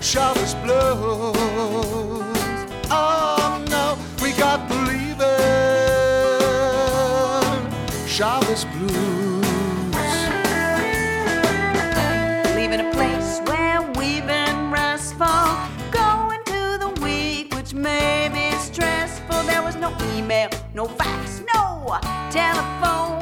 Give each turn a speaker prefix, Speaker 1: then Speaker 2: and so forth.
Speaker 1: Chavez blues. Oh no, we got believing. Chavez blues.
Speaker 2: Leaving a place where we've been restful, going to the week which may be stressful. There was no email, no fax, no telephone.